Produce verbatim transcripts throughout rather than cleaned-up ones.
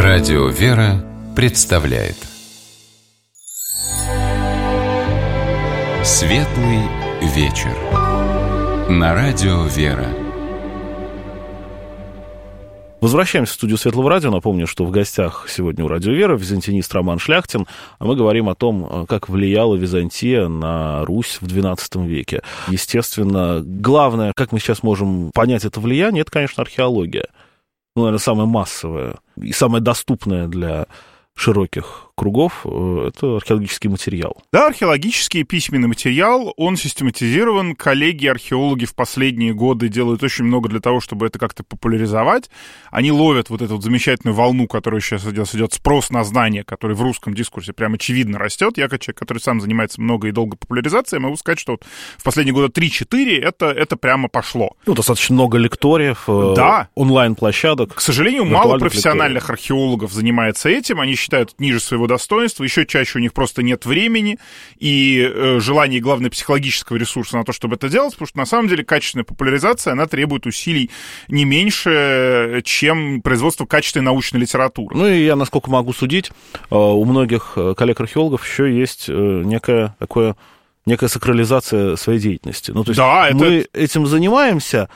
Радио «Вера» представляет Светлый вечер на Радио «Вера». Возвращаемся в студию Светлого радио. Напомню, что в гостях сегодня у Радио «Вера византинист Роман Шляхтин. А мы говорим о том, как влияла Византия на Русь в двенадцатом веке. Естественно, главное, как мы сейчас можем понять это влияние, это, конечно, археология. Ну, наверное, самое массовое и самое доступное для широких кругов — это археологический материал. Да, археологический письменный материал, он систематизирован. Коллеги-археологи в последние годы делают очень много для того, чтобы это как-то популяризовать. Они ловят вот эту вот замечательную волну, которая сейчас идет, идет спрос на знания, который в русском дискурсе прям очевидно растет. Я, как человек, который сам занимается много и долго популяризацией, могу сказать, что вот в последние годы три-четыре это, это прямо пошло. Ну, достаточно много лекториев, да. онлайн-площадок. К сожалению, мало профессиональных лекториев. Археологов занимается этим. Они считают ниже своего достоинства, еще чаще у них просто нет времени и э, желания, и, главное, психологического ресурса на то, чтобы это делать, потому что, на самом деле, качественная популяризация, она требует усилий не меньше, чем производство качественной научной литературы. Ну, и я, насколько могу судить, э, у многих коллег-археологов еще есть э, некое такое, некая сакрализация своей деятельности. Ну, то есть да, мы это... этим занимаемся,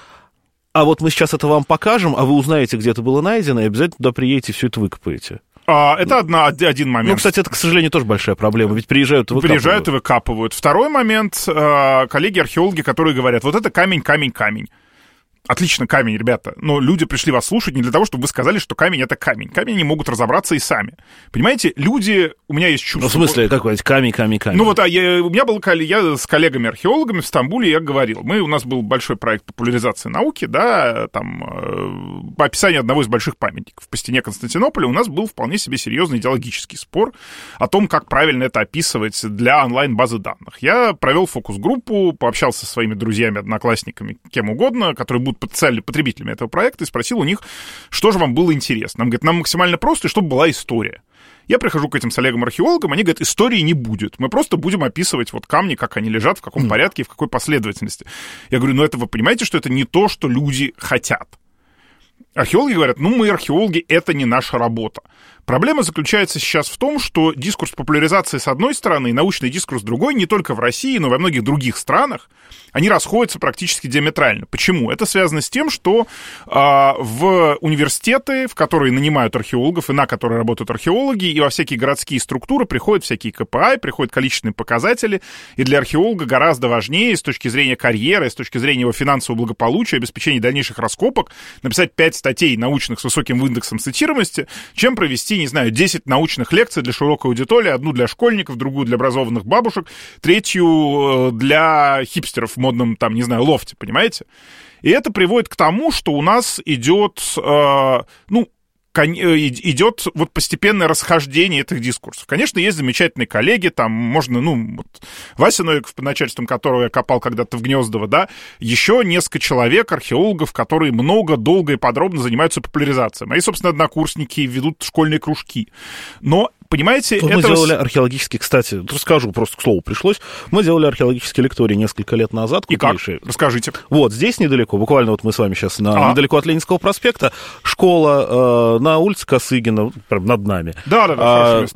а вот мы сейчас это вам покажем, а вы узнаете, где это было найдено, и обязательно туда приедете и все это выкопаете. А, это одна, один момент. Ну, кстати, это, к сожалению, тоже большая проблема, ведь приезжают и выкапывают. Приезжают и выкапывают. Второй момент, коллеги-археологи, которые говорят, вот это камень, камень, камень. Отлично, камень, ребята, но люди пришли вас слушать не для того, чтобы вы сказали, что камень — это камень. Камень они могут разобраться и сами. Понимаете, люди... У меня есть чувство... Ну, в смысле, как говорить, камень, камень, камень? Ну, вот а я, у меня был... Я с коллегами-археологами в Стамбуле, я говорил. Мы, у нас был большой проект популяризации науки, да, там, э, по описанию одного из больших памятников по стене Константинополя у нас был вполне себе серьезный идеологический спор о том, как правильно это описывать для онлайн-базы данных. Я провел фокус-группу, пообщался со своими друзьями, одноклассниками, кем угодно, которые будут потенциальными потребителями этого проекта, и спросил у них, что же вам было интересно. Нам говорят, нам максимально просто, и чтобы была история. Я прихожу к этим с Олегом-археологам, они говорят, истории не будет. Мы просто будем описывать вот камни, как они лежат, в каком mm. порядке и в какой последовательности. Я говорю, ну это вы понимаете, что это не то, что люди хотят. Археологи говорят, ну мы археологи, это не наша работа. Проблема заключается сейчас в том, что дискурс популяризации с одной стороны и научный дискурс с другой, не только в России, но и во многих других странах, они расходятся практически диаметрально. Почему? Это связано с тем, что э, в университеты, в которые нанимают археологов и на которые работают археологи, и во всякие городские структуры приходят всякие ка пэ а, приходят количественные показатели, и для археолога гораздо важнее с точки зрения карьеры, с точки зрения его финансового благополучия, обеспечения дальнейших раскопок, написать пять статей научных с высоким индексом цитируемости, чем провести, не знаю, десять научных лекций для широкой аудитории, одну для школьников, другую для образованных бабушек, третью для хипстеров в модном, там, не знаю, лофте, понимаете? И это приводит к тому, что у нас идет, э, ну, идет вот постепенное расхождение этих дискурсов. Конечно, есть замечательные коллеги, там можно, ну, вот Вася Новиков, под начальством которого я копал когда-то в Гнездово, да, еще несколько человек, археологов, которые много, долго и подробно занимаются популяризацией. Мои, собственно, однокурсники ведут школьные кружки. Но понимаете, это... Мы этого... делали археологические, кстати, расскажу, просто к слову пришлось. Мы делали археологические лектории несколько лет назад. И как? Расскажите. Вот, здесь недалеко, буквально вот мы с вами сейчас на, а. недалеко от Ленинского проспекта, школа э, на улице Косыгина, прям над нами. Да-да-да, а, хорошее место.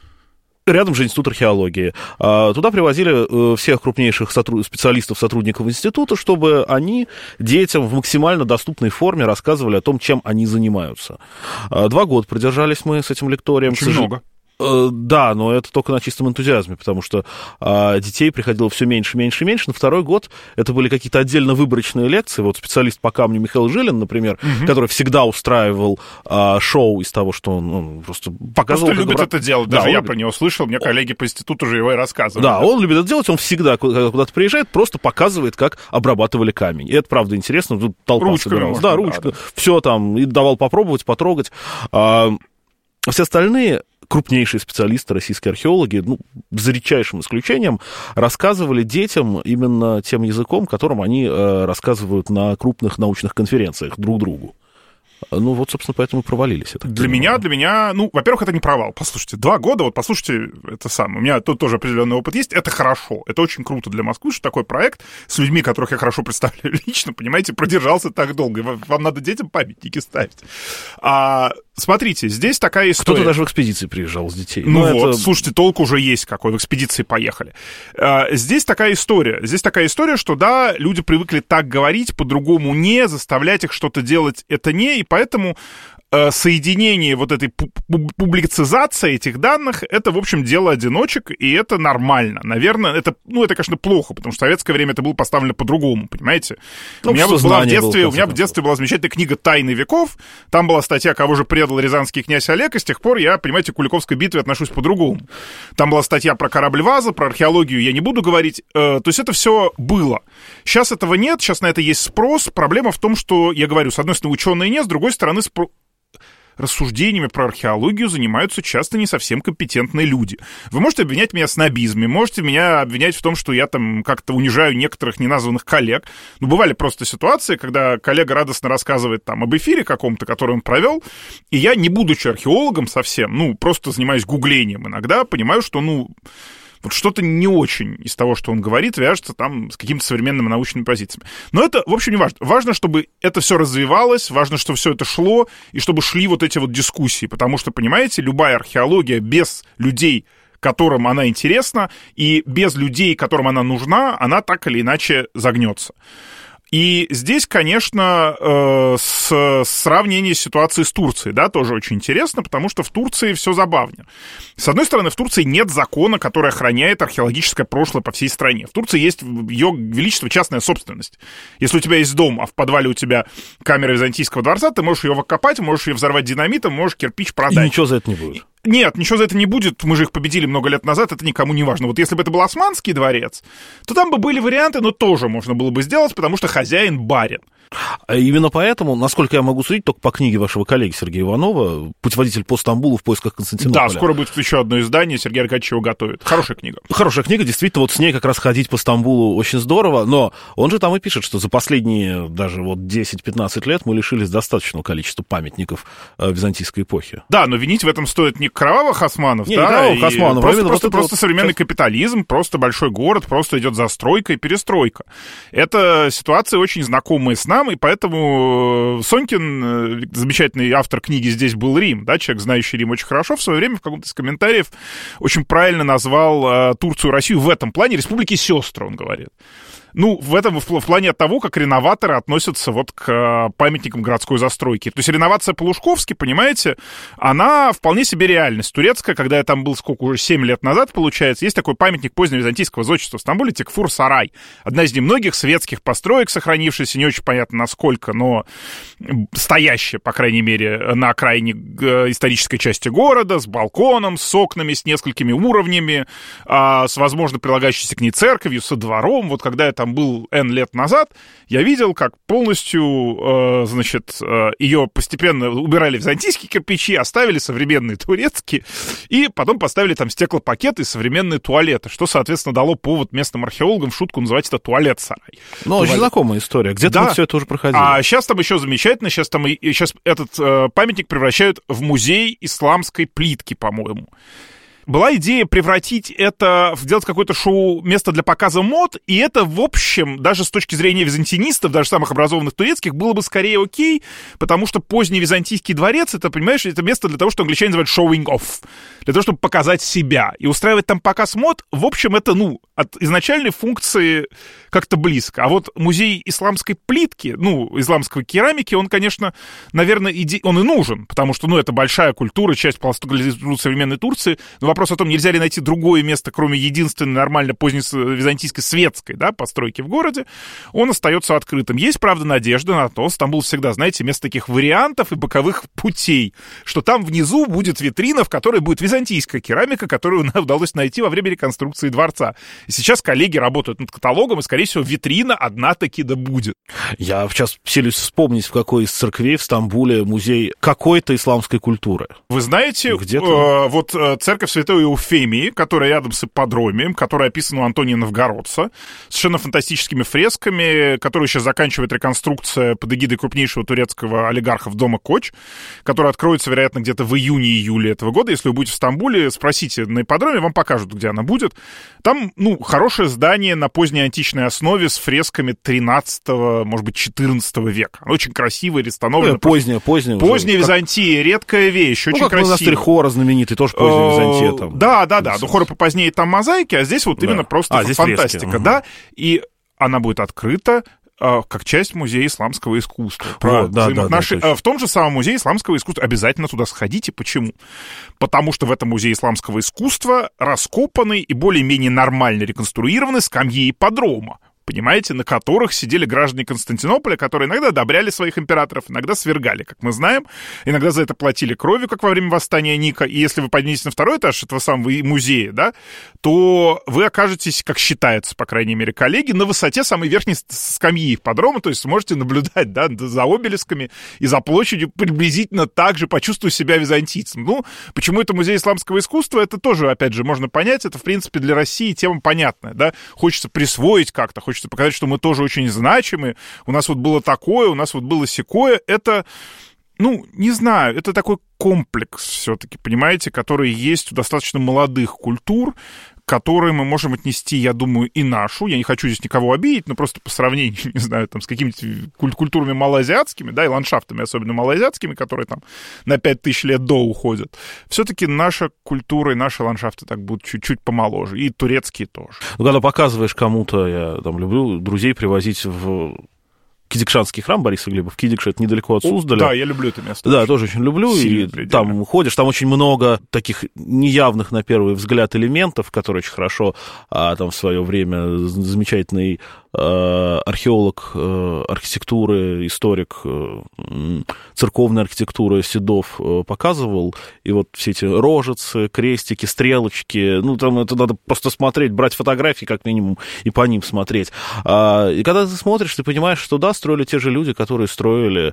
Рядом же институт археологии. Туда привозили всех крупнейших сотруд... специалистов, сотрудников института, чтобы они детям в максимально доступной форме рассказывали о том, чем они занимаются. Два года продержались мы с этим лекторием. Очень много. Да, но это только на чистом энтузиазме, потому что а, детей приходило все меньше, меньше и меньше. На второй год это были какие-то отдельно выборочные лекции. Вот специалист по камню Михаил Жилин, например, угу. который всегда устраивал а, шоу из того, что он, он просто показывал... Просто любит добро... это делать. Даже да, я любит... про него слышал, мне коллеги по институту уже его и рассказывали. Да, он любит это делать, он всегда, когда куда-то приезжает, просто показывает, как обрабатывали камень. И это, правда, интересно. Тут толпа ручками собиралась. Можно, да, ручка. Да, да. Все там. И давал попробовать, потрогать. А, все остальные... крупнейшие специалисты, российские археологи, ну, за редчайшим исключением, рассказывали детям именно тем языком, которым они э, рассказывают на крупных научных конференциях друг другу. Ну, вот, собственно, поэтому и провалились. Для меня, для меня, ну, во-первых, это не провал. Послушайте, два года, вот послушайте, это самое. У меня тут тоже определенный опыт есть. Это хорошо. Это очень круто для Москвы, что такой проект с людьми, которых я хорошо представляю лично, понимаете, продержался так долго. Вам надо детям памятники ставить. А Смотрите, здесь такая история. Кто-то даже в экспедиции приезжал с детей. Ну Но вот, это... слушайте, толк уже есть какой, в экспедиции поехали. Здесь такая история. Здесь такая история, что да, люди привыкли так говорить, по-другому не, заставлять их что-то делать это не, и поэтому соединение вот этой публицизации этих данных, это, в общем, дело одиночек, и это нормально. Наверное, это, ну, это, конечно, плохо, потому что в советское время это было поставлено по-другому, понимаете? Ну, у меня вот была в детстве, был, у меня в детстве была замечательная книга «Тайны веков», там была статья, кого же предал рязанский князь Олег, и с тех пор я, понимаете, к Куликовской битве отношусь по-другому. Там была статья про корабль Ваза, про археологию я не буду говорить, то есть это все было. Сейчас этого нет, сейчас на это есть спрос. Проблема в том, что, я говорю, с одной стороны, ученые нет, с другой стороны, спро... рассуждениями про археологию занимаются часто не совсем компетентные люди. Вы можете обвинять меня в снобизме, можете меня обвинять в том, что я там как-то унижаю некоторых неназванных коллег. Но бывали просто ситуации, когда коллега радостно рассказывает там об эфире каком-то, который он провел, и я, не будучи археологом совсем, ну, просто занимаюсь гуглением иногда, понимаю, что, ну... вот что-то не очень из того, что он говорит, вяжется там с какими-то современными научными позициями. Но это, в общем, не важно. Важно, чтобы это все развивалось, важно, чтобы все это шло, и чтобы шли вот эти вот дискуссии. Потому что, понимаете, любая археология без людей, которым она интересна, и без людей, которым она нужна, она так или иначе загнется. И здесь, конечно, э, с, сравнение ситуации с Турцией, да, тоже очень интересно, потому что в Турции все забавнее. С одной стороны, в Турции нет закона, который охраняет археологическое прошлое по всей стране. В Турции есть ее величество частная собственность. Если у тебя есть дом, а в подвале у тебя камера Византийского дворца, ты можешь ее выкопать, можешь ее взорвать динамитом, можешь кирпич продать. И ничего за это не будет. Нет, ничего за это не будет, мы же их победили много лет назад, это никому не важно. Вот если бы это был Османский дворец, то там бы были варианты, но тоже можно было бы сделать, потому что хозяин барин. А именно поэтому, насколько я могу судить, только по книге вашего коллеги Сергея Иванова «Путеводитель по Стамбулу в поисках Константинополя». Да, скоро будет еще одно издание, Сергей Аркадьевич его готовит. Хорошая книга. Хорошая книга, действительно, вот с ней как раз ходить по Стамбулу очень здорово, но он же там и пишет, что за последние даже вот десять-пятнадцать лет мы лишились достаточного количества памятников византийской эпохи. Да, но винить в этом стоит не кровавых османов, не, да, не кровавых османов, просто, а просто, вот просто вот современный сейчас... капитализм, просто большой город, просто идет застройка и перестройка. Это ситуация очень знакомая с нам, и поэтому Сонькин, замечательный автор книги «Здесь был Рим», да, человек, знающий Рим очень хорошо, в свое время в каком-то из комментариев очень правильно назвал Турцию и Россию в этом плане республики сестры, он говорит. Ну, в этом, в плане того, как реноваторы относятся вот к памятникам городской застройки. То есть реновация по-лужковски, понимаете, она вполне себе реальность. Турецкая, когда я там был, сколько, уже семь лет назад, получается, есть такой памятник поздневизантийского зодчества в Стамбуле, Текфур-Сарай. Одна из немногих светских построек, сохранившаяся, не очень понятно насколько, но стоящая, по крайней мере, на окраине исторической части города, с балконом, с окнами, с несколькими уровнями, с, возможно, прилагающейся к ней церковью, со двором. Вот когда это там был N лет назад, я видел, как полностью, э, значит, э, ее постепенно убирали византийские кирпичи, оставили современные турецкие, и потом поставили там стеклопакеты и современные туалеты, что, соответственно, дало повод местным археологам в шутку называть это туалет-сарай. Ну, очень знакомая история. Где-то да. мы все это уже проходили. А сейчас там еще замечательно, сейчас там и, сейчас этот э, памятник превращают в музей исламской плитки, по-моему. Была идея превратить это, сделать какое-то шоу, место для показа мод, и это, в общем, даже с точки зрения византинистов, даже самых образованных турецких, было бы скорее окей, потому что поздний византийский дворец, это, понимаешь, это место для того, что англичане называют showing off, для того, чтобы показать себя. И устраивать там показ мод, в общем, это, ну, от изначальной функции как-то близко. А вот музей исламской плитки, ну, исламской керамики, он, конечно, наверное, иде... он и нужен, потому что, ну, это большая культура, часть культуры современной Турции, но вопрос о том, нельзя ли найти другое место, кроме единственной нормально поздней византийской светской, да, постройки в городе, он остается открытым. Есть, правда, надежда на то, Стамбул всегда, знаете, место таких вариантов и боковых путей, что там внизу будет витрина, в которой будет византийская керамика, которую удалось найти во время реконструкции дворца. И сейчас коллеги работают над каталогом, и, скорее всего, витрина одна таки да будет. Я сейчас селюсь вспомнить, в какой из церквей в Стамбуле музей какой-то исламской культуры. Вы знаете, э, вот э, церковь Святого Святой Еуфемии, которая рядом с ипподромием, которая описана у Антония Новгородца, совершенно фантастическими фресками, которую сейчас заканчивает реконструкция под эгидой крупнейшего турецкого олигарха в дома Коч, которая откроется, вероятно, где-то в июне-июле этого года. Если вы будете в Стамбуле, спросите на ипподроме, вам покажут, где она будет. Там, ну, хорошее здание на поздней античной основе с фресками тринадцатого, может быть, четырнадцатого века. Оно очень красивое, реставрировано. Поздняя, поздняя. Поздняя Византия, редкая вещь, очень ну, как красивая. Монастырь Хора знаменитый, тоже поздняя Византия там. Да, да, да. Но Хора попозднее там мозаики, а здесь вот именно просто фантастика, да. И она будет открыта как часть Музея исламского искусства. Про, да, да, наши, да, в том же самом Музее исламского искусства. Обязательно туда сходите. Почему? Потому что в этом Музее исламского искусства раскопаны и более-менее нормально реконструированы скамьи ипподрома, понимаете, на которых сидели граждане Константинополя, которые иногда одобряли своих императоров, иногда свергали, как мы знаем. Иногда за это платили кровью, как во время восстания Ника. И если вы подниметесь на второй этаж этого самого музея, да, то вы окажетесь, как считается, по крайней мере, коллеги, на высоте самой верхней скамьи ипподрома, то есть сможете наблюдать, да, за обелисками и за площадью приблизительно так же, почувствуя себя византийцем. Ну, почему это Музей исламского искусства, это тоже, опять же, можно понять. Это, в принципе, для России тема понятная, да. Хочется присвоить как-то, хочется показать, что мы тоже очень значимы, у нас вот было такое, у нас вот было сякое. Это, ну, не знаю, это такой комплекс все-таки, понимаете, который есть у достаточно молодых культур, которые мы можем отнести, я думаю, и нашу. Я не хочу здесь никого обидеть, но просто по сравнению, не знаю, там, с какими-то культурами малоазиатскими, да, и ландшафтами, особенно малоазиатскими, которые там на пять тысяч лет до уходят, все-таки наша культура и наши ландшафты так будут чуть-чуть помоложе, и турецкие тоже. Ну, когда показываешь кому-то, я там люблю друзей привозить в Кидикшанский храм Бориса Глеба в Кидикше, это недалеко от Суздаля. Да, я люблю это место. Да, тоже очень люблю. Сильно и предельно. Там ходишь, там очень много таких неявных на первый взгляд элементов, которые очень хорошо, а, там в свое время замечательный э, археолог э, архитектуры, историк э, церковной архитектуры Седов э, показывал. И вот все эти рожицы, крестики, стрелочки, ну, там это надо просто смотреть, брать фотографии как минимум и по ним смотреть. А, и когда ты смотришь, ты понимаешь, что да, строили те же люди, которые строили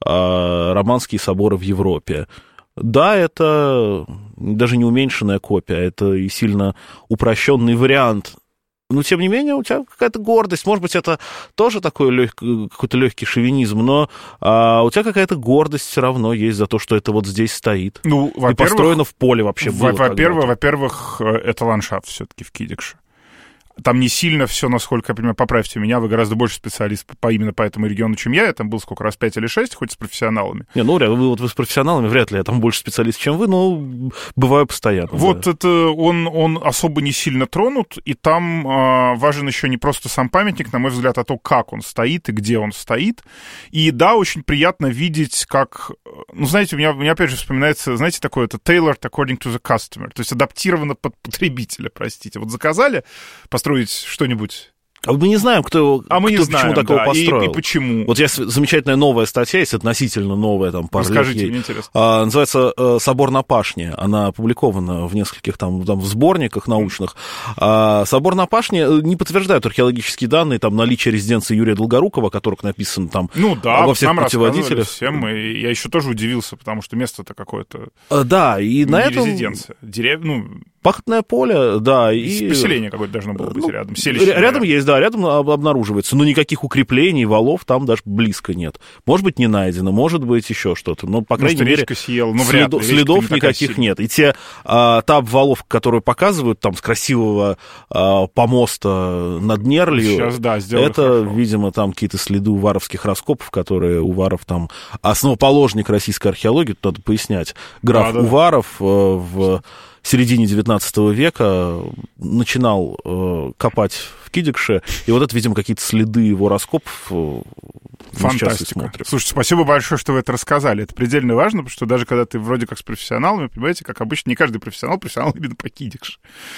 э, романские соборы в Европе. Да, это даже не уменьшенная копия, это и сильно упрощенный вариант. Но, тем не менее, у тебя какая-то гордость. Может быть, это тоже такой лег... какой-то легкий шовинизм, но а, у тебя какая-то гордость все равно есть за то, что это вот здесь стоит. Ну, и построено в поле вообще было. Во-первых, во-первых, это ландшафт все-таки в Кидикше. Там не сильно все, насколько я понимаю, поправьте меня, вы гораздо больше специалист по, именно по этому региону, чем я. Я там был сколько раз, пять или шесть, хоть с профессионалами. Не, ну, вы, вот вы с профессионалами, вряд ли я там больше специалист, чем вы, но бываю постоянно. Вот да. это он, он особо не сильно тронут, и там а, важен еще не просто сам памятник, на мой взгляд, а то, как он стоит и где он стоит. И да, очень приятно видеть, как... Ну, знаете, у меня, у меня опять же вспоминается, знаете, такое, это tailored according to the customer, то есть адаптировано под потребителя, простите. Вот заказали построить что-нибудь... А мы не знаем, кто, а мы кто не знаем, почему такого да, построил. И, и почему. Вот есть замечательная новая статья, есть относительно новая, там, пару Расскажите, лет ей. мне интересно. А, называется «Собор на Пашне». Она опубликована в нескольких там, там в сборниках научных. А, «Собор на Пашне» не подтверждают археологические данные, там, наличие резиденции Юрия Долгорукова, о которых написано там ну, да, во всех нам путеводителях. Всем, и я еще тоже удивился, потому что место-то какое-то... А, да, и не на этом... резиденция. Дерев... Ну... Пахотное поле, да. И... Поселение какое-то должно было быть ну, рядом. Селище, рядом наверное. Есть, да, рядом обнаруживается. Но никаких укреплений, валов там даже близко нет. Может быть, не найдено, может быть, еще что-то. Но, по крайней мере, съела, ну, следу, ли, следов никаких нет. И те а, та обвалов, которые показывают там с красивого а, помоста над Нерлью, сейчас, да, это, хорошо. Видимо, там какие-то следы уваровских раскопов, которые Уваров там... Основоположник российской археологии, тут надо пояснять, граф да, да. Уваров а, в... в середине девятнадцатого века начинал э, копать в Кидикше, и вот это, видимо, какие-то следы его раскопов. Э, Фантастика. Слушайте, спасибо большое, что вы это рассказали. Это предельно важно, потому что даже когда ты вроде как с профессионалами, понимаете, как обычно, не каждый профессионал, профессионал именно по Кидикше.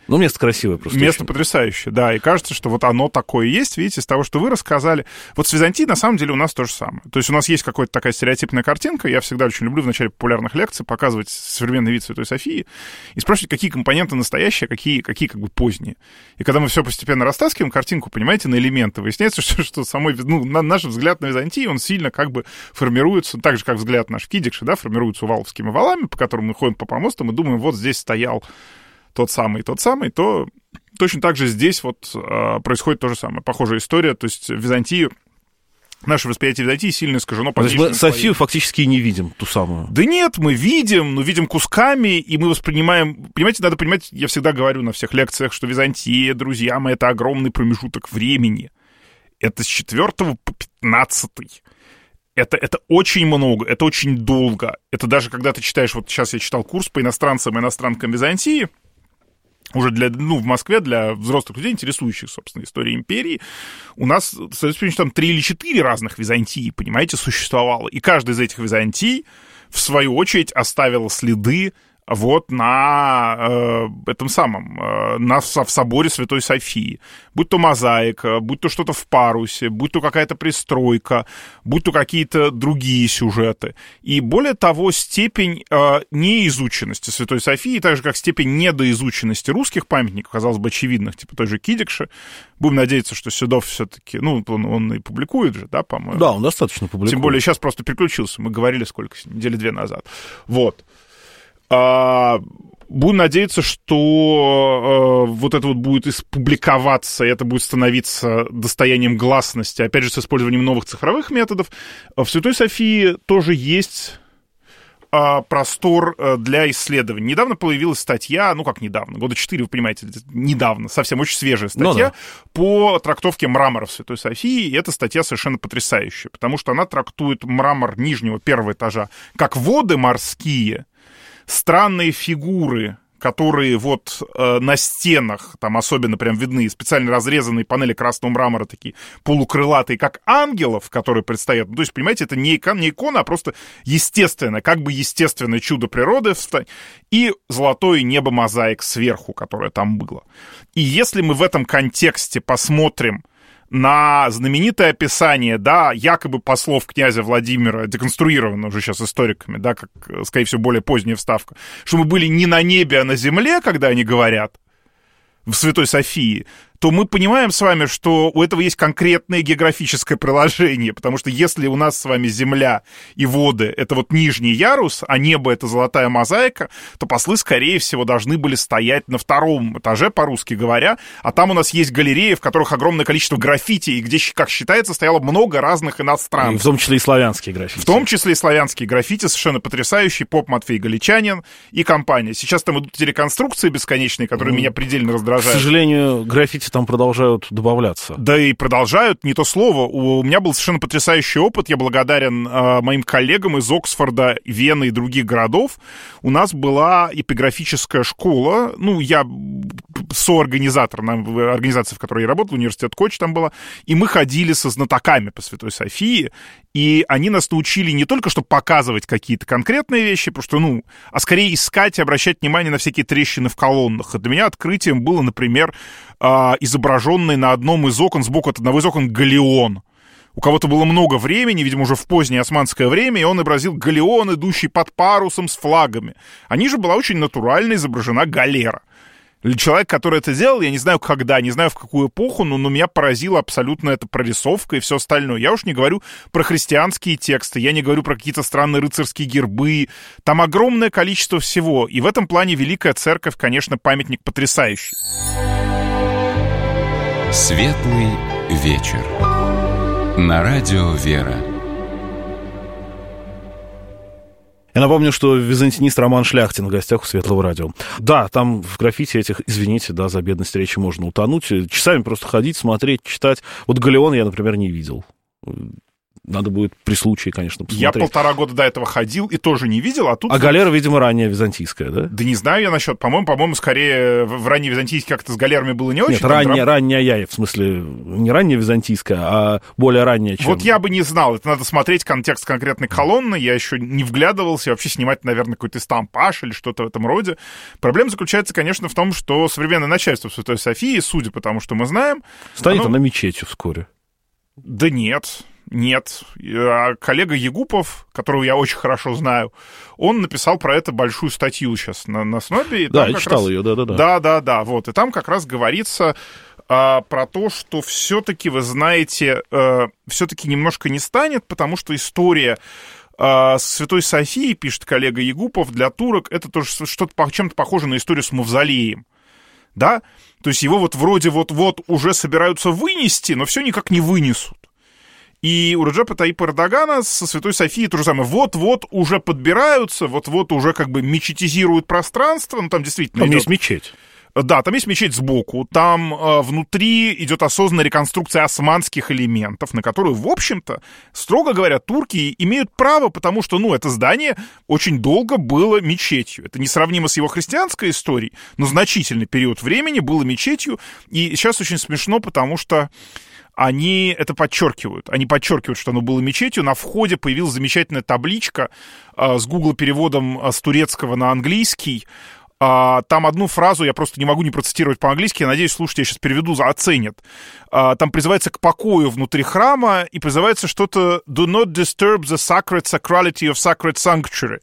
Ну, место красивое просто. Место очень. потрясающее, да. И кажется, что вот оно такое есть, видите, из того, что вы рассказали. Вот с Византией, на самом деле, у нас то же самое. То есть у нас есть какая-то такая стереотипная картинка. Я всегда очень люблю в начале популярных лекций показывать современный вид Святой Софии и спрашивать, какие компоненты настоящие, а какие, какие как бы поздние. И когда мы все постепенно растаскиваем картинку, понимаете, на элементы, выясняется, что, что самой, ну, на, наш взгляд на Византию, он сильно как бы формируется, так же, как взгляд наш в Кидикше, да, формируется уваловскими валами, по которым мы ходим по помостам и думаем, вот здесь стоял тот самый, тот самый, то точно так же здесь вот э, происходит то же самое. Похожая история, то есть Византию, наше восприятие Византии сильно искажено. То есть мы Софию фактически и не видим, ту самую. Да нет, мы видим, но видим кусками, и мы воспринимаем... Понимаете, надо понимать, я всегда говорю на всех лекциях, что Византия, друзья мои, это огромный промежуток времени. Это с четвёртого по пятнадцатый. Это, это очень много, это очень долго. Это даже когда ты читаешь, вот сейчас я читал курс по иностранцам и иностранкам Византии, уже для, ну, в Москве для взрослых людей, интересующих, собственно, историей империи, у нас, соответственно, там три или четыре разных Византии, понимаете, существовало. И каждая из этих Византий, в свою очередь, оставила следы вот на э, этом самом, э, на, в соборе Святой Софии. Будь то мозаика, будь то что-то в парусе, будь то какая-то пристройка, будь то какие-то другие сюжеты. И более того, степень э, неизученности Святой Софии, так же как степень недоизученности русских памятников, казалось бы, очевидных, типа той же Кидикши. Будем надеяться, что Седов все-таки, ну, он, он и публикует же, да, по-моему? Да, он достаточно публикует. Тем более сейчас просто переключился, мы говорили сколько, недели две назад. Вот. А, будем надеяться, что а, вот это вот будет публиковаться, и это будет становиться достоянием гласности, опять же, с использованием новых цифровых методов. В Святой Софии тоже есть а, простор для исследований. Недавно появилась статья, ну как недавно, года четыре, вы понимаете, недавно, совсем очень свежая статья, ну, да, по трактовке мрамора в Святой Софии, и эта статья совершенно потрясающая, потому что она трактует мрамор нижнего первого этажа как воды морские, странные фигуры, которые вот э, на стенах, там особенно прям видны, специально разрезанные панели красного мрамора, такие полукрылатые, как ангелов, которые предстоят. Ну, то есть, понимаете, это не икона, не икона, а просто естественное, как бы естественное чудо природы. И золотое небо мозаик сверху, которое там было. И если мы в этом контексте посмотрим на знаменитое описание, да, якобы послов князя Владимира, деконструированное уже сейчас историками, да, как, скорее всего, более поздняя вставка, что мы были не на небе, а на земле, когда они говорят в Святой Софии, то мы понимаем с вами, что у этого есть конкретное географическое приложение, потому что если у нас с вами земля и воды — это вот нижний ярус, а небо — это золотая мозаика, то послы, скорее всего, должны были стоять на втором этаже, по-русски говоря, а там у нас есть галереи, в которых огромное количество граффити, и где, как считается, стояло много разных иностранцев. В том числе и славянские граффити. В том числе и славянские граффити, совершенно потрясающий, поп Матвей Галичанин и компания. Сейчас там идут эти реконструкции бесконечные, которые mm. меня предельно раздражают. К сожалению, граффити там продолжают добавляться. Да и продолжают, не то слово. У меня был совершенно потрясающий опыт. Я благодарен э, моим коллегам из Оксфорда, Вены и других городов. У нас была эпиграфическая школа. Ну, я соорганизатор на организации, в которой я работал, университет Коч там была. И мы ходили со знатоками по Святой Софии. И они нас научили не только, чтобы показывать какие-то конкретные вещи, потому что, ну, а скорее искать и обращать внимание на всякие трещины в колоннах. И для меня открытием было, например, изображенный на одном из окон, сбоку от одного из окон, галеон. У кого-то было много времени, видимо, уже в позднее османское время, и он изобразил галеон, идущий под парусом с флагами. А ниже была очень натурально изображена галера. Человек, который это делал, я не знаю когда, не знаю в какую эпоху, но, но меня поразила абсолютно эта прорисовка и все остальное. Я уж не говорю про христианские тексты, я не говорю про какие-то странные рыцарские гербы. Там огромное количество всего. И в этом плане Великая Церковь, конечно, памятник потрясающий. Светлый вечер. На радио «Вера». Я напомню, что византинист Роман Шляхтин в гостях у Светлого радио. Да, там в граффити этих, извините, да, за бедность речи можно утонуть. Часами просто ходить, смотреть, читать. Вот галеон я, например, не видел. Надо будет при случае, конечно, посмотреть. Я полтора года до этого ходил и тоже не видел, а тут... А галера, видимо, ранняя византийская, да? Да не знаю я насчет, по-моему, по-моему, скорее в ранней византийской как-то с галерами было не очень. Нет, ранняя, драм... ранняя, в смысле, не ранняя византийская, а более ранняя, чем... Вот я бы не знал, это надо смотреть контекст конкретной колонны, я еще не вглядывался, вообще снимать, наверное, какой-то эстампаж или что-то в этом роде. Проблема заключается, конечно, в том, что современное начальство Святой Софии, судя по тому, что мы знаем... Станет оно... она мечетью вскоре. Да нет, нет. А коллега Егупов, которого я очень хорошо знаю, он написал про это большую статью сейчас на, на Снобе. Да, я читал раз... ее, да-да-да. Да-да-да, вот. И там как раз говорится а, про то, что все-таки, вы знаете, а, все-таки немножко не станет, потому что история... Святой Софии, пишет коллега Егупов, для турок это тоже что-то чем-то похоже на историю с мавзолеем. Да? То есть его вот вроде вот-вот уже собираются вынести, но все никак не вынесут. И у Реджепа Таyyипа Эрдогана со Святой Софией то же самое. Вот-вот уже подбираются, вот-вот уже как бы мечетизируют пространство. Ну, там действительно Там идет... есть мечеть. Да, там есть мечеть сбоку, там э, внутри идет осознанная реконструкция османских элементов, на которую, в общем-то, строго говоря, турки имеют право, потому что, ну, это здание очень долго было мечетью. Это несравнимо с его христианской историей, но значительный период времени было мечетью, и сейчас очень смешно, потому что они это подчеркивают. Они подчеркивают, что оно было мечетью. На входе появилась замечательная табличка э, с гугл-переводом э, с турецкого на английский. Там одну фразу я просто не могу не процитировать по-английски, я надеюсь, слушайте, я сейчас переведу, оценят. Там призывается к покою внутри храма и призывается что-то «Do not disturb the sacred sacrality of sacred sanctuary».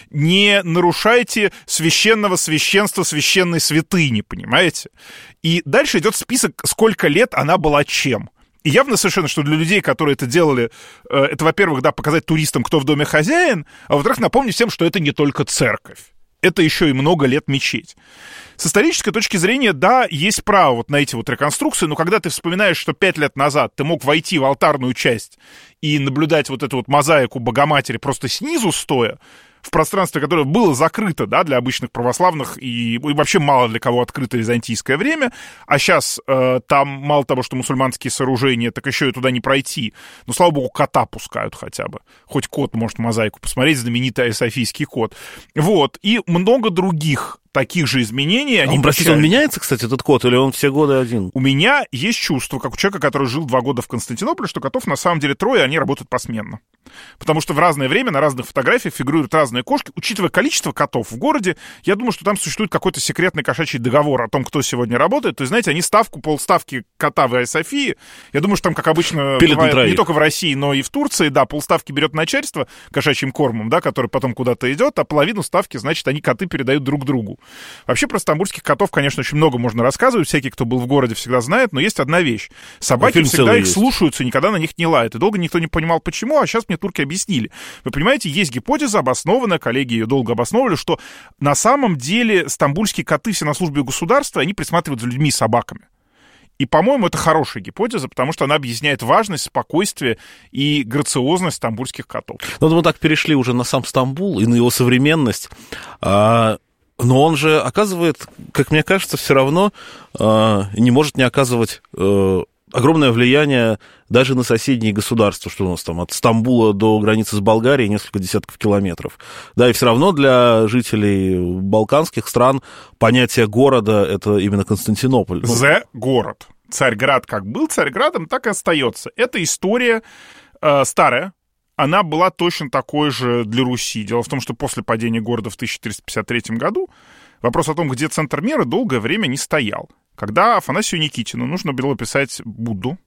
Не нарушайте священного священства священной святыни, понимаете? И дальше идет список, сколько лет она была чем. И явно совершенно, что для людей, которые это делали, это, во-первых, да, показать туристам, кто в доме хозяин, а во-вторых, напомнить всем, что это не только церковь. Это еще и много лет мечеть. С исторической точки зрения, да, есть право вот на эти вот реконструкции, но когда ты вспоминаешь, что пять лет назад ты мог войти в алтарную часть и наблюдать вот эту вот мозаику Богоматери просто снизу стоя, в пространстве, которое было закрыто, да, для обычных православных и, и вообще мало для кого открыто византийское время, а сейчас э, там мало того, что мусульманские сооружения, так еще и туда не пройти. Но, слава богу, кота пускают хотя бы. Хоть кот может мозаику посмотреть, знаменитый Софийский кот. Вот, и много других таких же изменений. Они он, простите, он меняется, кстати, этот кот, или он все годы один? У меня есть чувство, как у человека, который жил два года в Константинополе, что котов на самом деле трое, они работают посменно. Потому что в разное время на разных фотографиях фигурируют разные кошки. Учитывая количество котов в городе, я думаю, что там существует какой-то секретный кошачий договор о том, кто сегодня работает. То есть, знаете, они ставку, полставки кота в Айя Софии, я думаю, что там, как обычно, бывает, не только в России, но и в Турции, да, полставки берет начальство кошачьим кормом, да, который потом куда-то идет, а половину ставки, значит, они коты передают друг другу. Вообще про стамбульских котов, конечно, очень много можно рассказывать. Всякий, кто был в городе, всегда знает. Но есть одна вещь. Собаки всегда их есть. Слушаются, никогда на них не лают. И долго никто не понимал, почему, а сейчас мне турки объяснили. Вы понимаете, есть гипотеза обоснованная, коллеги ее долго обосновывали, что на самом деле стамбульские коты все на службе у государства, они присматривают за людьми и собаками. И, по-моему, это хорошая гипотеза, потому что она объясняет важность, спокойствие и грациозность стамбульских котов. Ну, вот мы так перешли уже на сам Стамбул и на его современность. А... Но он же оказывает, как мне кажется, все равно э, не может не оказывать э, огромное влияние даже на соседние государства, что у нас там от Стамбула до границы с Болгарией несколько десятков километров. Да, и все равно для жителей балканских стран понятие города — это именно Константинополь. «The» — город. Царьград как был Царьградом, так и остается. Это история э, старая. Она была точно такой же для Руси. Дело в том, что после падения города в тысяча четыреста пятьдесят третьем году вопрос о том, где центр мира, долгое время не стоял. Когда Афанасию Никитину нужно было писать Будду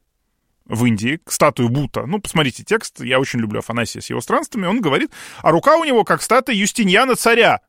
в Индии, статую Будда, ну, посмотрите текст, я очень люблю Афанасия с его странствами, он говорит, а рука у него как статуя Юстиниана царя.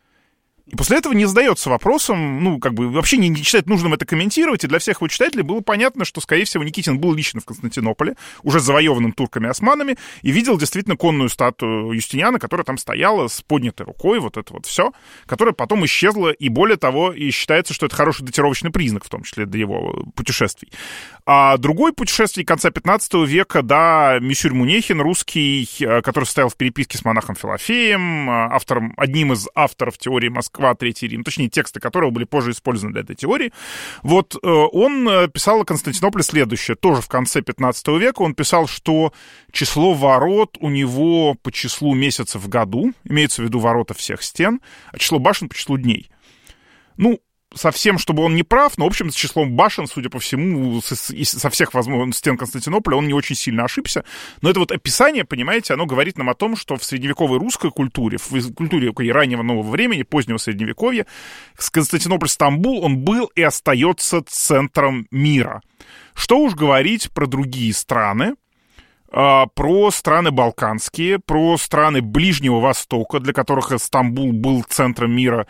И после этого не задается вопросом, ну, как бы вообще не, не считает нужным это комментировать, и для всех его читателей было понятно, что, скорее всего, Никитин был лично в Константинополе, уже завоеванным турками-османами, и видел действительно конную статую Юстиниана, которая там стояла с поднятой рукой, вот это вот все, которая потом исчезла, и более того, и считается, что это хороший датировочный признак, в том числе для его путешествий. А другой путешественник конца пятнадцатого века, да, Мюсюль Мунехин, русский, который состоял в переписке с монахом Филофеем, автором, одним из авторов теории Москвы, Москва, Третий Рим, точнее, тексты которого были позже использованы для этой теории. Вот он писал о Константинополе следующее, тоже в конце пятнадцатого века. Он писал, что число ворот у него по числу месяцев в году, имеется в виду ворота всех стен, а число башен по числу дней. Ну, совсем, чтобы он не прав, но, в общем, с числом башен, судя по всему, со всех возможных стен Константинополя он не очень сильно ошибся. Но это вот описание, понимаете, оно говорит нам о том, что в средневековой русской культуре, в культуре раннего нового времени, позднего средневековья, Константинополь, Стамбул, он был и остается центром мира. Что уж говорить про другие страны, про страны балканские, про страны Ближнего Востока, для которых Стамбул был центром мира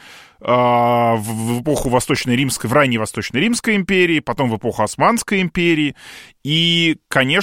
в эпоху Восточной Римской, в ранней Восточной Римской империи, потом в эпоху Османской империи. И,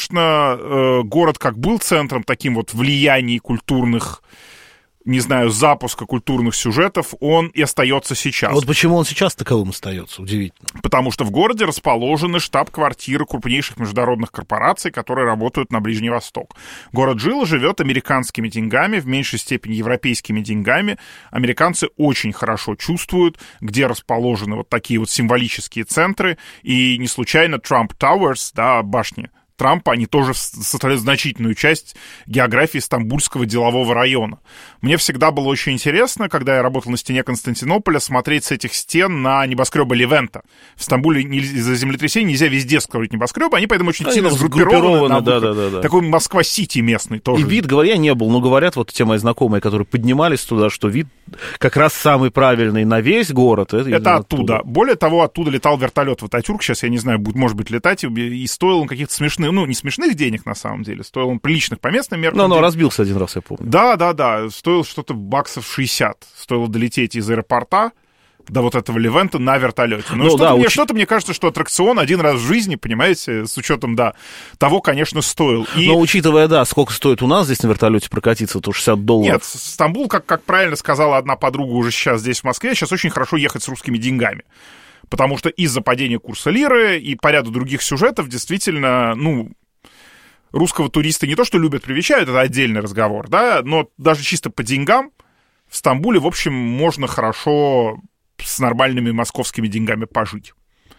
конечно, город как был центром таким вот влияний культурных, не знаю, запуска культурных сюжетов, он и остается сейчас. А вот почему он сейчас таковым остается, удивительно. Потому что в городе расположены штаб-квартиры крупнейших международных корпораций, которые работают на Ближний Восток. Город жил и живет американскими деньгами, в меньшей степени европейскими деньгами. Американцы очень хорошо чувствуют, где расположены вот такие вот символические центры. И не случайно Trump Towers, да, башни Трампа, они тоже составляют значительную часть географии Стамбульского делового района. Мне всегда было очень интересно, когда я работал на стене Константинополя, смотреть с этих стен на небоскребы Левента. В Стамбуле из-за землетрясения нельзя везде строить небоскребы, они поэтому очень они сильно сгруппированы. Да, да, да, да. Такой Москва-Сити местный тоже. И вид, говоря, я не был, но говорят вот те мои знакомые, которые поднимались туда, что вид как раз самый правильный на весь город. Это, это оттуда. оттуда. Более того, оттуда летал вертолет в Ататюрк, сейчас я не знаю, будет, может быть, летать, и стоил он каких-то смешных, ну, не смешных денег, на самом деле, стоил он приличных по местным меркам. Но, но разбился один раз, я помню. Да, да, да, стоил что-то баксов шестьдесят. Стоило долететь из аэропорта до вот этого Левента на вертолете. Ну, ну что-то, да, мне, уч... что-то мне кажется, что аттракцион один раз в жизни, понимаете, с учетом, да, того, конечно, стоил. И... Но учитывая, да, сколько стоит у нас здесь на вертолете прокатиться, то шестьдесят долларов. Нет, Стамбул, как, как правильно сказала одна подруга уже сейчас здесь в Москве, сейчас очень хорошо ехать с русскими деньгами. Потому что из-за падения курса лиры и по ряду других сюжетов действительно, ну, русского туриста не то что любят, привечают, это отдельный разговор, да, но даже чисто по деньгам в Стамбуле, в общем, можно хорошо с нормальными московскими деньгами пожить.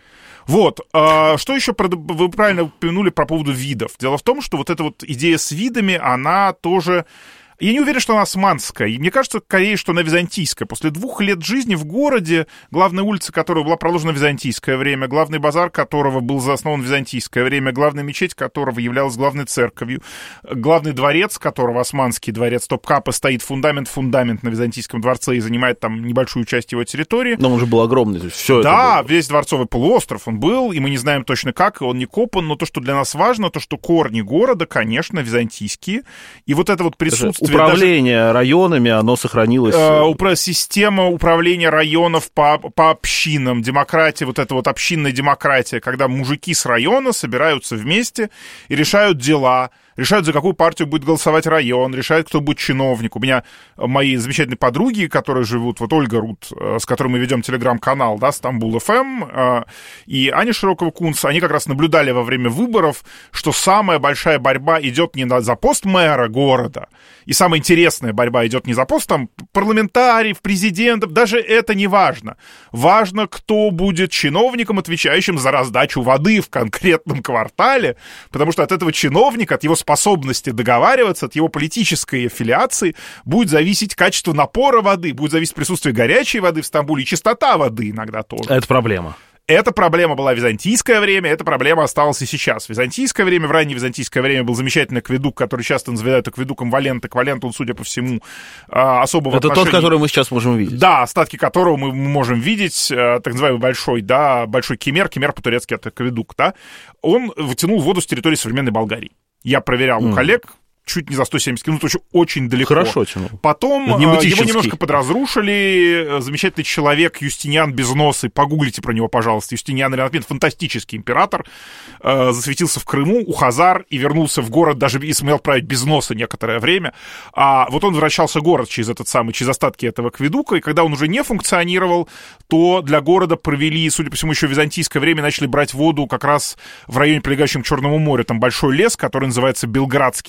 Вот, а, что еще вы правильно упомянули по поводу видов. Дело в том, что вот эта вот идея с видами, она тоже... Я не уверен, что она османская. И мне кажется, скорее, что она византийская. После двух лет жизни в городе, главная улица которого была проложена в византийское время, главный базар которого был заоснован в византийское время, главная мечеть которого являлась главной церковью, главный дворец которого, османский дворец Топкапы, стоит фундамент-фундамент на Византийском дворце и занимает там небольшую часть его территории. Но он же был огромный, то есть все да, это было. Весь Дворцовый полуостров он был, и мы не знаем точно как, и он не копан, но то, что для нас важно, то, что корни города, конечно, византийские, и вот это вот присутствие... Управление даже, районами, оно сохранилось. Э, система управления районов по, по общинам, демократия, вот эта вот общинная демократия, когда мужики с района собираются вместе и решают дела, решают, за какую партию будет голосовать район, решают, кто будет чиновник. У меня мои замечательные подруги, которые живут, вот Ольга Рут, с которой мы ведем телеграм-канал, да, Стамбул эф эм, и Аня Широкова-Кунц, они как раз наблюдали во время выборов, что самая большая борьба идет не за пост мэра города, и самая интересная борьба идет не за пост там парламентариев, президентов, даже это не важно. Важно, кто будет чиновником, отвечающим за раздачу воды в конкретном квартале, потому что от этого чиновника, от его способности договариваться, от его политической аффилиации будет зависеть качество напора воды, будет зависеть присутствие горячей воды в Стамбуле и чистота воды иногда тоже. Это проблема. Эта проблема была в византийское время, эта проблема осталась и сейчас. В византийское время, в раннее византийское время был замечательный акведук, который часто называют акведуком Валента. Валент, он, судя по всему, особого Это отношения... тот, который мы сейчас можем видеть. Да, остатки которого мы можем видеть, так называемый большой, да, большой кемер, кемер по-турецки это акведук, да. Он вытянул воду с территории современной Болгарии. Я проверял mm. у коллег, чуть не за сто семьдесят километров, очень, очень далеко. Хорошо тянул. Потом его немножко подразрушили. Замечательный человек Юстиниан Безносый, погуглите про него, пожалуйста. Юстиниан Ренатмин, фантастический император, засветился в Крыму у хазар и вернулся в город, даже и сумел править без носа некоторое время. А вот он возвращался в город через этот самый, через остатки этого акведука, и когда он уже не функционировал, то для города провели, судя по всему, еще в византийское время начали брать воду как раз в районе, прилегающем к Черному морю. Там большой лес, который называется Белградский лес.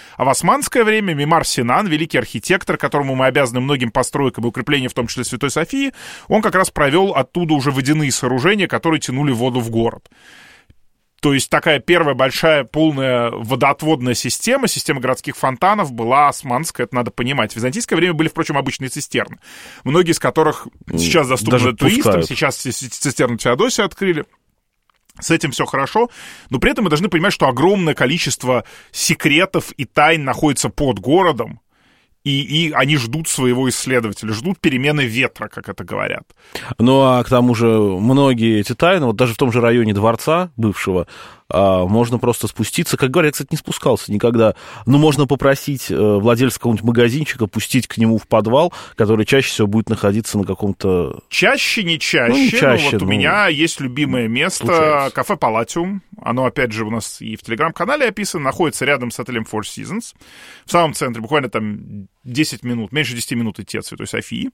А в османское время Мимар Синан, великий архитектор, которому мы обязаны многим постройкам и укреплениям, в том числе Святой Софии, он как раз провел оттуда уже водяные сооружения, которые тянули воду в город. То есть такая первая большая полная водоотводная система, система городских фонтанов была османская, это надо понимать. В византийское время были, впрочем, обычные цистерны, многие из которых сейчас доступны туристам, сейчас цистерну Феодосию открыли. С этим все хорошо, но при этом мы должны понимать, что огромное количество секретов и тайн находится под городом, и, и они ждут своего исследователя, ждут перемены ветра, как это говорят. Ну, а к тому же многие эти тайны, вот даже в том же районе дворца бывшего, а, можно просто спуститься. Как говорят, я, кстати, не спускался никогда, но можно попросить владельца какого-нибудь магазинчика пустить к нему в подвал, который чаще всего будет находиться на каком-то... Чаще, не чаще. Ну, не чаще, но вот ну, у меня есть любимое место, случается. кафе «Палатиум». Оно, опять же, у нас и в Телеграм-канале описано, находится рядом с отелем Four Seasons. В самом центре, буквально там десять минут, меньше десяти минут идти от Святой Софии.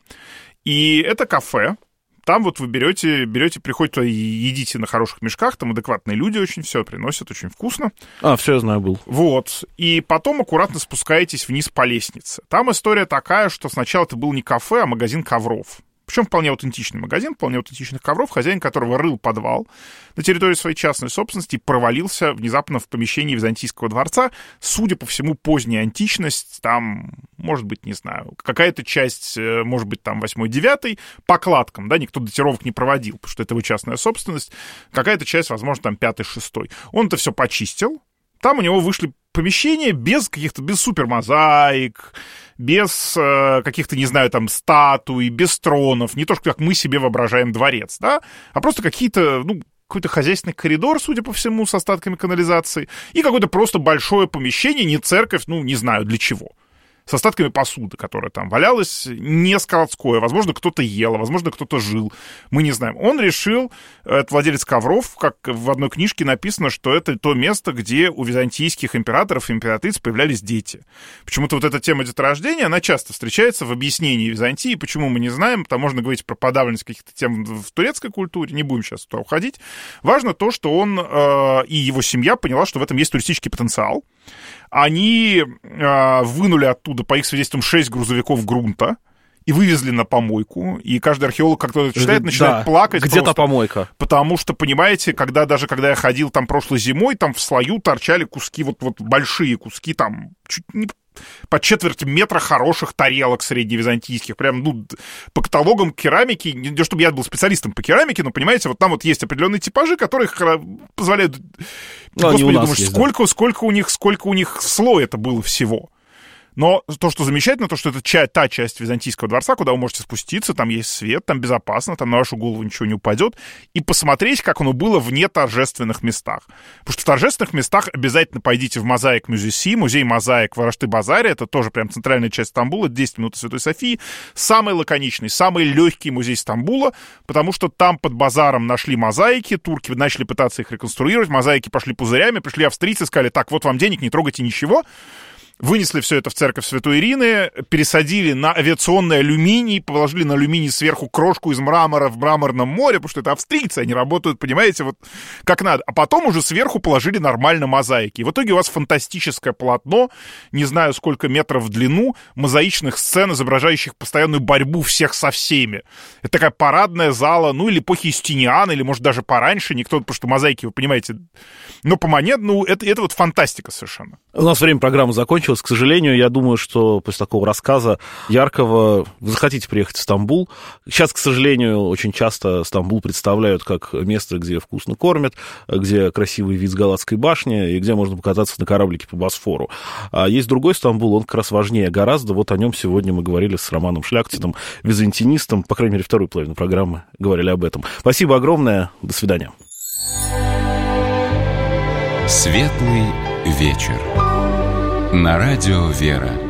И это кафе. Там вот вы берете, берете, приходите туда и едите на хороших мешках, там адекватные люди очень все приносят, очень вкусно. А, все, я знаю, был. Вот. И потом аккуратно спускаетесь вниз по лестнице. Там история такая, что сначала это был не кафе, а магазин ковров. Причем вполне аутентичный магазин, вполне аутентичных ковров, хозяин которого рыл подвал на территории своей частной собственности и провалился внезапно в помещении Византийского дворца. Судя по всему, поздняя античность, там, может быть, не знаю, какая-то часть, может быть, там, восьмой-девятый, по кладкам, да, никто датировок не проводил, потому что это его частная собственность. Какая-то часть, возможно, там, пятый-шестой. Он это все почистил. Там у него вышли помещения без каких-то, без супермозаик, без э, каких-то, не знаю, там, статуй, без тронов, не то, что как мы себе воображаем дворец, да, а просто какие-то, ну, какой-то хозяйственный коридор, судя по всему, с остатками канализации, и какое-то просто большое помещение, не церковь, ну, не знаю для чего, с остатками посуды, которая там валялась, не складское, возможно, кто-то ел, возможно, кто-то жил, мы не знаем. Он решил, это владелец ковров, как в одной книжке написано, что это то место, где у византийских императоров и императриц появлялись дети. Почему-то вот эта тема деторождения, она часто встречается в объяснении Византии, почему мы не знаем, там можно говорить про подавленность каких-то тем в турецкой культуре, не будем сейчас туда уходить. Важно то, что он э, и его семья поняла, что в этом есть туристический потенциал. Они э, вынули оттуда, по их свидетельствам, шесть грузовиков грунта и вывезли на помойку. И каждый археолог, как кто-то читает, начинает да, плакать. Где-то помойка. Потому что, понимаете, когда даже когда я ходил там прошлой зимой, там в слою торчали куски, вот, вот большие куски, там чуть не по четверть метра хороших тарелок средневизантийских, прям, ну, по каталогам керамики, не чтобы я был специалистом по керамике, но, понимаете, вот там вот есть определенные типажи, которые позволяют... Ну, Господи, думаешь, есть, сколько, да. сколько у них, сколько у них слой это было всего. Но то, что замечательно, то, что это ча- та часть Византийского дворца, куда вы можете спуститься, там есть свет, там безопасно, там на вашу голову ничего не упадет, и посмотреть, как оно было в неторжественных местах. Потому что в торжественных местах обязательно пойдите в Мозаик Мюзеси, музей мозаик в Арашты-Базаре, это тоже прям центральная часть Стамбула, десять минут от Святой Софии, самый лаконичный, самый легкий музей Стамбула, потому что там под базаром нашли мозаики, турки начали пытаться их реконструировать, мозаики пошли пузырями, пришли австрийцы, сказали, так, вот вам денег, не трогайте ничего. Вынесли все это в церковь Святой Ирины, пересадили на авиационный алюминий, положили на алюминий сверху крошку из мрамора в мраморном море, потому что это австрийцы, они работают, понимаете, вот как надо. А потом уже сверху положили нормально мозаики. И в итоге у вас фантастическое полотно, не знаю сколько метров в длину, мозаичных сцен, изображающих постоянную борьбу всех со всеми. Это такая парадная зала, ну или эпохи Юстиниана, или может даже пораньше, никто, потому что мозаики, вы понимаете, но по монет, ну это, это вот фантастика совершенно. У нас время программы закончилось. К сожалению, я думаю, что после такого рассказа яркого вы захотите приехать в Стамбул. Сейчас, к сожалению, очень часто Стамбул представляют как место, где вкусно кормят, где красивый вид с Галатской башни и где можно покататься на кораблике по Босфору. А есть другой Стамбул, он как раз важнее гораздо. Вот о нем сегодня мы говорили с Романом Шляхтиным, византинистом. По крайней мере, вторую половину программы говорили об этом. Спасибо огромное. До свидания. Светлый вечер. На радио «Вера».